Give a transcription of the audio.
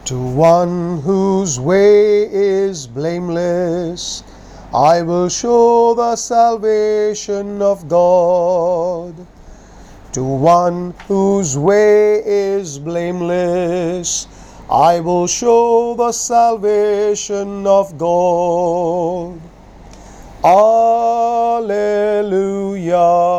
To one whose way is blameless, I will show the salvation of God. To one whose way is blameless, I will show the salvation of God. Alleluia,